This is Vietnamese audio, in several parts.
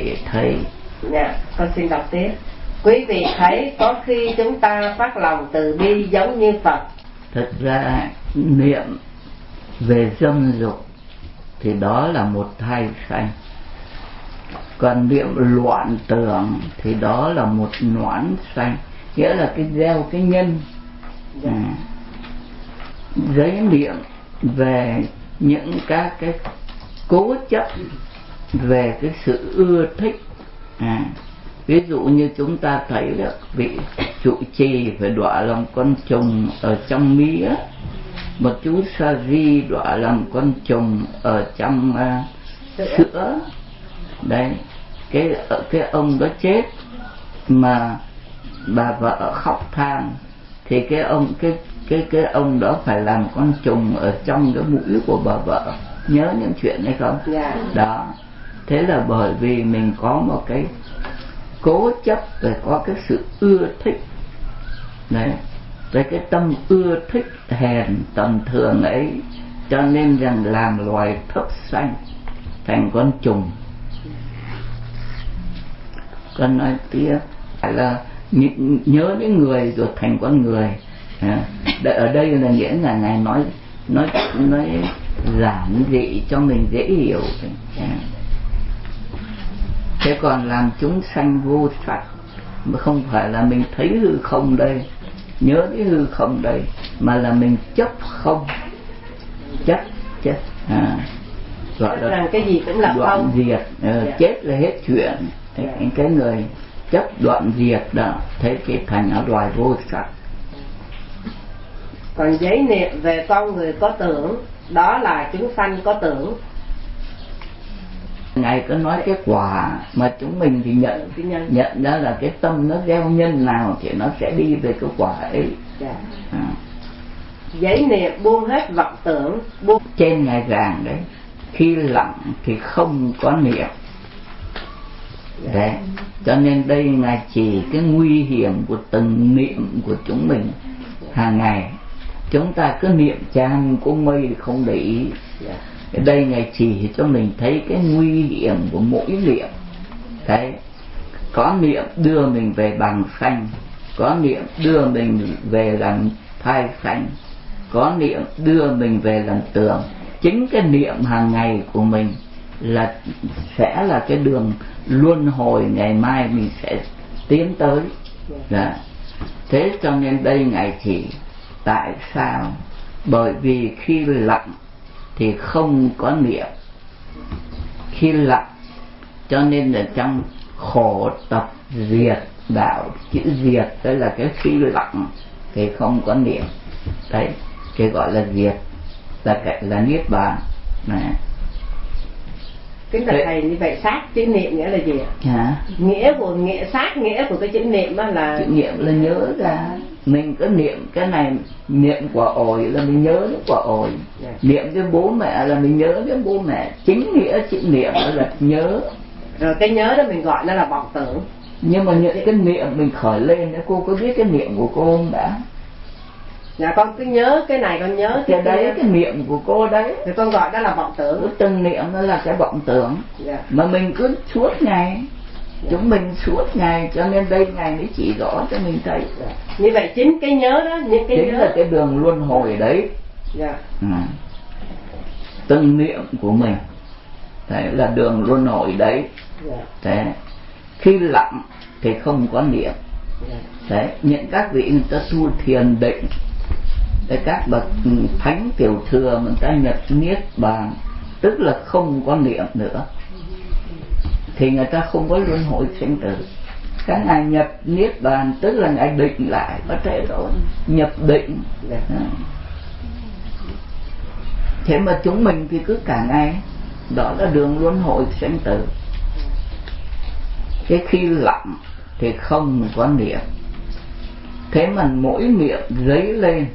để thấy. Dạ, con xin đọc tiếp. Quý vị thấy có khi chúng ta phát lòng từ bi giống như Phật. Thật ra niệm về dâm dục thì đó là một thai sanh, còn niệm loạn tưởng thì đó là một noãn sanh, nghĩa là cái gieo cái nhân. Giấy niệm về những các cái cố chấp về cái sự ưa thích. Ví dụ như chúng ta thấy là vị trụ trì phải đọa làm con trùng ở trong mía, một chú sa di đọa làm con trùng ở trong sữa. Đấy, cái ông đó chết mà bà vợ khóc than thì cái ông đó phải làm con trùng ở trong cái mũi của bà vợ. Nhớ những chuyện này không? Đó, thế là bởi vì mình có một cái cố chấp về có cái sự ưa thích. Đấy, với cái tâm ưa thích hèn tầm thường ấy, cho nên rằng làm loài thấp sanh thành con trùng. Con nói tiếp là nhớ đến người rồi thành con người. Ở đây là nghĩa là Ngài nói giản dị cho mình dễ hiểu. Thế còn làm chúng sanh vô sắc, mà không phải là mình thấy hư không đây, nhớ cái hư không đây, mà là mình chấp không, chấp gọi là rằng cái gì cũng là đoạn không. diệt. Chết là hết chuyện. Cái người chấp đoạn diệt đó, thế thì thành ở loài vô sắc. Còn giấy niệm về con người có tưởng, đó là chúng sanh có tưởng. Ngài có nói cái quả mà chúng mình thì nhận ra là cái tâm nó gieo nhân nào thì nó sẽ đi về cái quả ấy. Giấy niệm buông hết vọng tưởng, buông. Trên Ngài giảng đấy, khi lặng thì không có niệm. Đấy, cho nên đây Ngài chỉ cái nguy hiểm của từng niệm của chúng mình hàng ngày. Chúng ta cứ niệm chan cũng mây không để ý. Ở đây Ngài chỉ cho mình thấy cái nguy hiểm của mỗi niệm. Đấy, có niệm đưa mình về bằng sanh, có niệm đưa mình về làm thai sanh, có niệm đưa mình về làm tưởng. Chính cái niệm hàng ngày của mình là sẽ là cái đường luân hồi ngày mai mình sẽ tiến tới. Thế cho nên đây Ngài chỉ tại sao? Bởi vì khi lặng thì không có niệm. Khi lặng cho nên là trong khổ tập diệt đạo, chữ diệt đó là cái khi lặng thì không có niệm. Đấy, cái gọi là diệt là niết bàn. Kính bạch thầy, như vậy sát chữ niệm nghĩa là gì ạ? Nghĩa của cái chữ niệm đó là chữ niệm là nhớ ra. Mình có niệm cái này, niệm quả ổi là mình nhớ đến quả ổi. Niệm đến bố mẹ là mình nhớ đến bố mẹ. Chính nghĩa chữ niệm là nhớ. Rồi cái nhớ đó mình gọi nó là vọng tưởng. Nhưng mà những cái niệm mình khởi lên, cô có biết cái niệm của cô không đã? Dạ con cứ nhớ cái này, con nhớ cái đấy, cái niệm của cô đấy thì con gọi đó là vọng tưởng. Từng niệm nó là cái vọng tưởng. Mà mình cứ suốt ngày, chúng mình suốt ngày, cho nên đây Ngài mới chỉ rõ cho mình thấy. Như vậy chính cái nhớ đó, những cái chính nhớ là cái đường luân hồi đấy. Từng niệm của mình đấy là đường luân hồi đấy. Thế khi lặng thì không có niệm. Đấy, những các vị người ta tu thiền định, để các bậc thánh tiểu thừa người ta nhập niết bàn, tức là không có niệm nữa, thì người ta không có luân hồi sinh tử. Các ngài nhập niết bàn tức là ngài định lại, có thể rồi, nhập định. Thế mà chúng mình thì cứ cả ngày, đó là đường luân hồi sinh tử. Cái khi lặng thì không có niệm. Thế mà mỗi niệm dấy lên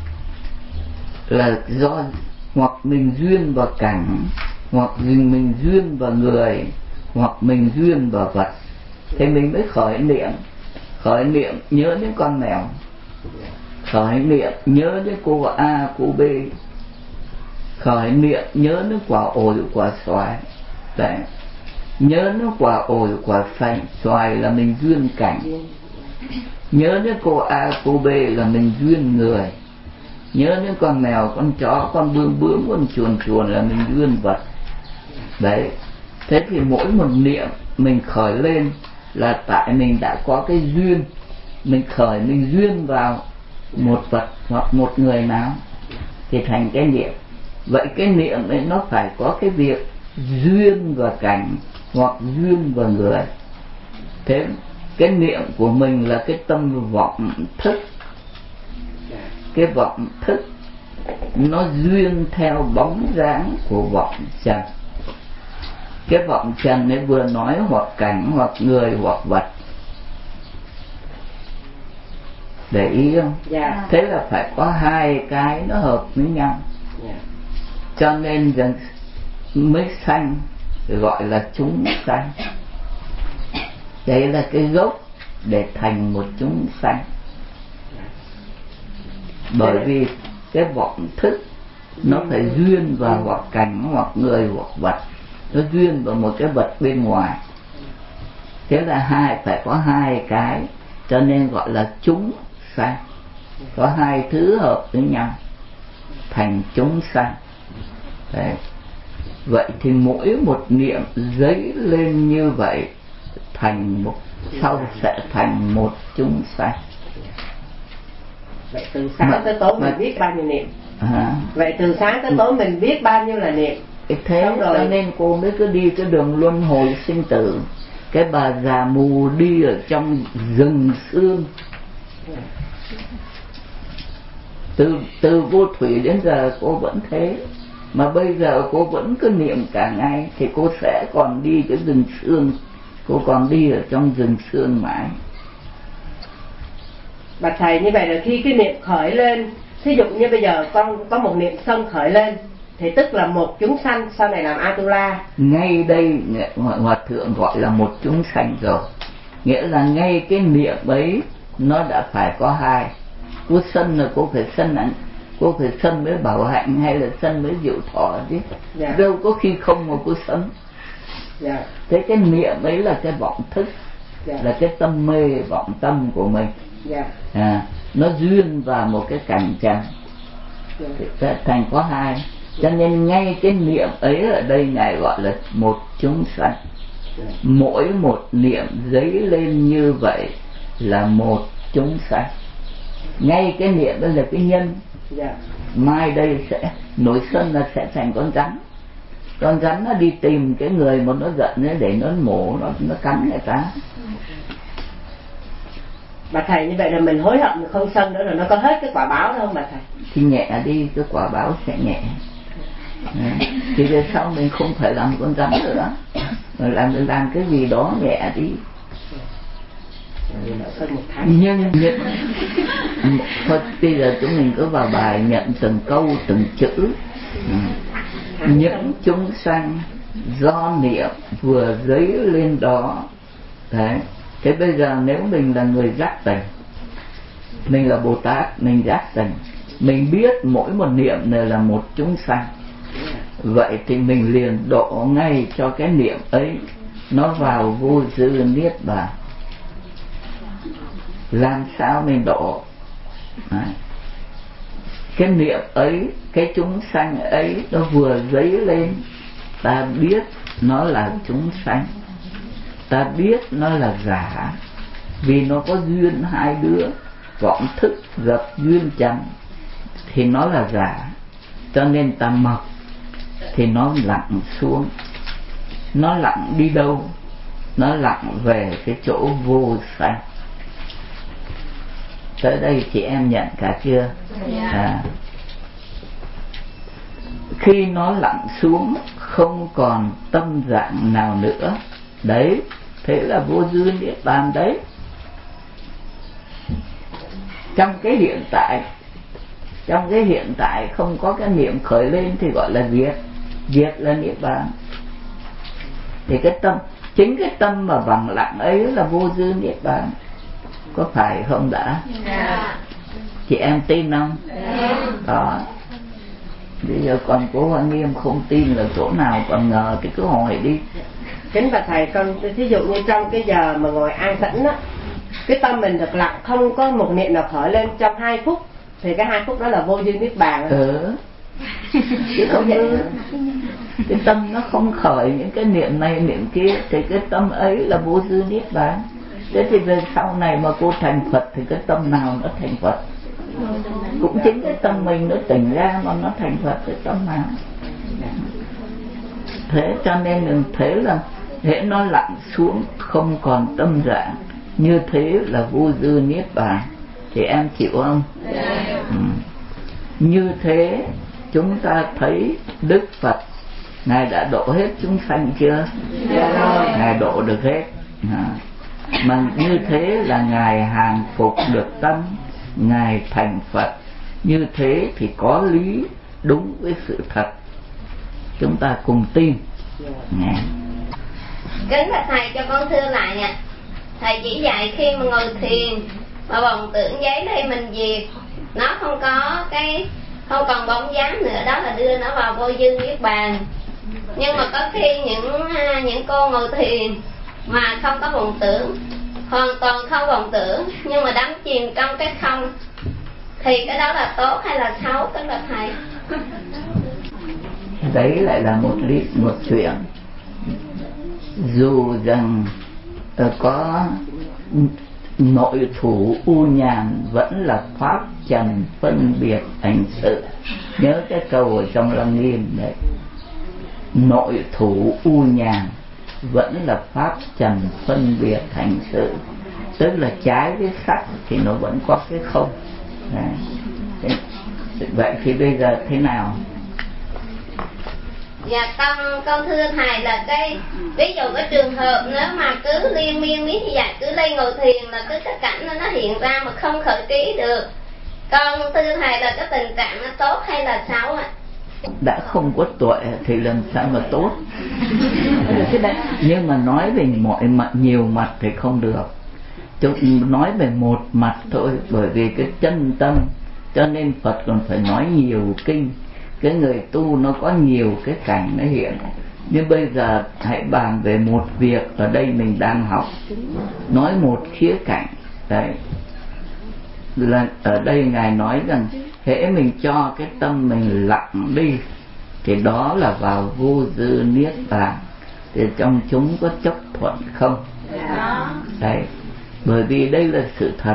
là do hoặc mình duyên vào cảnh, hoặc mình duyên vào người, hoặc mình duyên vào vật, thì mình mới khởi niệm nhớ đến con mèo, khởi niệm nhớ đến cô A, cô B, khởi niệm nhớ đến quả ổi, quả xoài. Đấy, Nhớ đến quả ổi quả xoài là mình duyên cảnh. Nhớ đến cô A cô B là mình duyên người. Nhớ đến con mèo con chó con bướm bướm con chuồn chuồn là mình duyên vật. Đấy. Thế thì mỗi một niệm mình khởi lên là tại mình đã có cái duyên. Mình khởi mình duyên vào một vật hoặc một người nào thì thành cái niệm. Vậy cái niệm ấy nó phải có cái việc duyên và cảnh hoặc duyên và người. Thế cái niệm của mình là cái tâm vọng thức. Cái vọng thức nó duyên theo bóng dáng của vọng trần. Cái vọng trần ấy vừa nói hoặc cảnh hoặc người hoặc vật. Để ý không? Thế là phải có hai cái nó hợp với nhau. Cho nên rằng mới sanh gọi là chúng sanh. Đấy là cái gốc để thành một chúng sanh. Bởi vì cái vọng thức nó phải duyên vào hoặc cảnh hoặc người hoặc vật. Nó duyên vào một cái vật bên ngoài. Thế là phải có hai cái. Cho nên gọi là chúng sanh. Có hai thứ hợp với nhau thành chúng sanh. Đấy. Vậy thì mỗi một niệm dấy lên như vậy sau sẽ thành một chúng sanh. Vậy từ sáng tới tối mình biết bao nhiêu niệm? Vậy từ sáng tới tối mình biết bao nhiêu là niệm? Thế cho nên cô mới cứ đi cái đường luân hồi sinh tử. Cái bà già mù đi ở trong rừng sương, từ vô thủy đến giờ cô vẫn thế. Mà bây giờ cô vẫn cứ niệm cả ngày thì cô sẽ còn đi cái rừng sương. Cô còn đi ở trong rừng sương mãi. Bà thầy, như vậy là khi cái niệm khởi lên, thí dụ như bây giờ con có một niệm sân khởi lên thì tức là một chúng sanh sau này làm Atula. Ngay đây Hòa Thượng gọi là một chúng sanh rồi. Nghĩa là ngay cái niệm ấy nó đã phải có hai. Cô sân là cô phải sân ảnh, cô phải sân với Bảo Hạnh hay là sân với Diệu Thọ chứ. Đâu có khi không mà cô sân. Thế cái niệm ấy là cái vọng thức, là cái tâm mê vọng tâm của mình. Nó duyên vào một cái cảnh trần thành có hai. Cho nên ngay cái niệm ấy ở đây Ngài gọi là một chúng sanh. Mỗi một niệm dấy lên như vậy là một chúng sanh. Ngay cái niệm đó là cái nhân. Mai đây sẽ nổi sân là sẽ thành con rắn. Con rắn nó đi tìm cái người mà nó giận ấy để nó mổ, nó cắn người ta. Bà thầy, như vậy là mình hối hận không sân nữa rồi nó có hết cái quả báo đó không bà thầy? Thì nhẹ đi, cái quả báo sẽ nhẹ. Thì về sau mình không phải làm con rắn nữa, mà làm cái gì đó nhẹ đi. Nhưng thôi bây giờ chúng mình cứ vào bài nhận từng câu từng chữ. Những chúng sanh do niệm vừa dấy lên đó. Đấy. Thế bây giờ nếu mình là người giác tỉnh, mình là Bồ Tát, mình giác tỉnh, mình biết mỗi một niệm này là một chúng sanh. Vậy thì mình liền độ ngay cho cái niệm ấy nó vào vô dư niết bàn. Làm sao mình độ? Cái niệm ấy, cái chúng sanh ấy nó vừa dấy lên, ta biết nó là chúng sanh, ta biết nó là giả. Vì nó có duyên hai đứa, vọng thức gặp duyên trần thì nó là giả. Cho nên ta mặc thì nó lặn xuống. Nó lặn đi đâu? Nó lặn về cái chỗ vô sanh. Tới đây chị em nhận cả chưa? Khi nó lặn xuống không còn tâm dạng nào nữa. Đấy, thế là vô dư niết bàn đấy. Trong cái hiện tại không có cái niệm khởi lên thì gọi là diệt. Diệt là niết bàn. Thì cái tâm, chính cái tâm mà bằng lặng ấy là vô dư niết bàn. Có phải không đã? Chị em tin không? Đó. Bây giờ còn cô Hoa Nghiêm không tin là chỗ nào còn ngờ thì cứ hỏi đi. Kính bạch thầy, con thí dụ như trong cái giờ mà ngồi an tĩnh á, cái tâm mình được lặng, không có một niệm nào khởi lên trong 2 phút, thì cái 2 phút đó là vô dư niết bàn. Chứ không vậy. Cái tâm nó không khởi những cái niệm này niệm kia thì cái tâm ấy là vô dư niết bàn. Thế thì về sau này mà cô thành Phật thì cái tâm nào nó thành Phật? Cũng chính cái tâm mình nó tỉnh ra mà nó thành Phật, cái tâm nào. Thế cho nên mình thấy là hễ nó lặng xuống không còn tâm dạng, như thế là vô dư niết bàn. Thì em chịu không? Như thế chúng ta thấy Đức Phật Ngài đã độ hết chúng sanh chưa? Ngài độ được hết. Mà như thế là Ngài hàng phục được tâm, Ngài thành Phật. Như thế thì có lý, đúng với sự thật. Chúng ta cùng tin. Kính bạch thầy, cho con thưa lại ạ. Thầy chỉ dạy khi mà ngồi thiền mà vọng tưởng giấy đây mình diệt, nó không còn bóng dáng nữa, đó là đưa nó vào vô dư niết bàn. Nhưng mà có khi những cô ngồi thiền mà không có vọng tưởng, hoàn toàn không vọng tưởng, nhưng mà đắm chìm trong cái không, thì cái đó là tốt hay là xấu kính bạch thầy? Đấy lại là một chuyện. Dù rằng có nội thủ u nhàn vẫn là pháp trần phân biệt hành sự. Nhớ cái câu ở trong Lăng Nghiêm đấy. Nội thủ u nhàn vẫn là pháp trần phân biệt hành sự. Tức là trái với sắc thì nó vẫn có cái không. Vậy thì bây giờ thế nào? Dạ con thưa thầy là ví dụ cái trường hợp nếu mà cứ liên miên như vậy, cứ lên ngồi thiền là cứ cái cảnh nó hiện ra mà không khởi trí được. Con thưa thầy là cái tình trạng nó tốt hay là xấu ạ? Đã không có tuệ thì làm sao mà tốt. Nhưng mà nói về mọi mặt, nhiều mặt thì không được. Nói về một mặt thôi, bởi vì cái chân tâm, cho nên Phật còn phải nói nhiều kinh. Cái người tu nó có nhiều cái cảnh nó hiện. Nhưng bây giờ hãy bàn về một việc ở đây mình đang học, nói một khía cạnh. Đấy là ở đây Ngài nói rằng hễ mình cho cái tâm mình lặng đi thì đó là vào vô dư niết bàn. Thì trong chúng có chấp thuận không? Đấy, bởi vì đây là sự thật.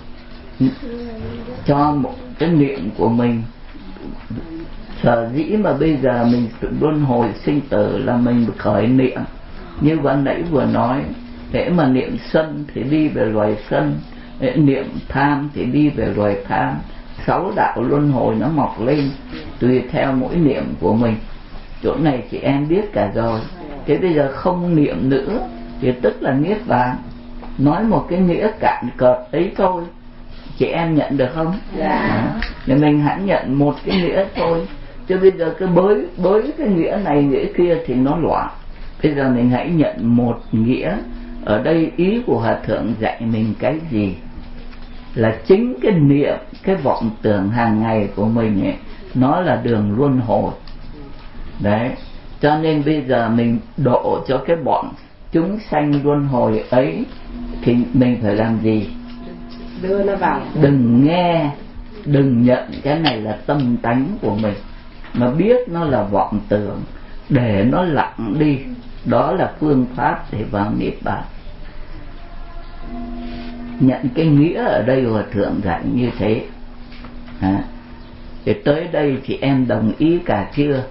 Cho một cái niệm của mình, sở dĩ mà bây giờ mình luân hồi sinh tử là mình khởi niệm. Như ban nãy vừa nói, hễ mà niệm sân thì đi về loài sân, hễ niệm tham thì đi về loài tham. 6 đạo luân hồi nó mọc lên tùy theo mỗi niệm của mình. Chỗ này chị em biết cả rồi. Thế bây giờ không niệm nữa thì tức là niết bàn. Nói một cái nghĩa cạn cợt ấy thôi, chị em nhận được không? Thì mình hãy nhận một cái nghĩa thôi, chứ bây giờ cứ bới cái nghĩa này nghĩa kia thì nó loạn. Bây giờ mình hãy nhận một nghĩa. Ở đây ý của Hòa Thượng dạy mình cái gì? Là chính cái niệm, cái vọng tưởng hàng ngày của mình ấy, nó là đường luân hồi. Đấy, cho nên bây giờ mình độ cho cái bọn chúng sanh luân hồi ấy thì mình phải làm gì? Đưa nó vào. Đừng nghe, đừng nhận cái này là tâm tánh của mình, mà biết nó là vọng tưởng, để nó lặng đi. Đó là phương pháp để vào niết bàn. Nhận cái nghĩa ở đây Hòa Thượng dạy như thế. Thì tới đây thì em đồng ý cả chưa?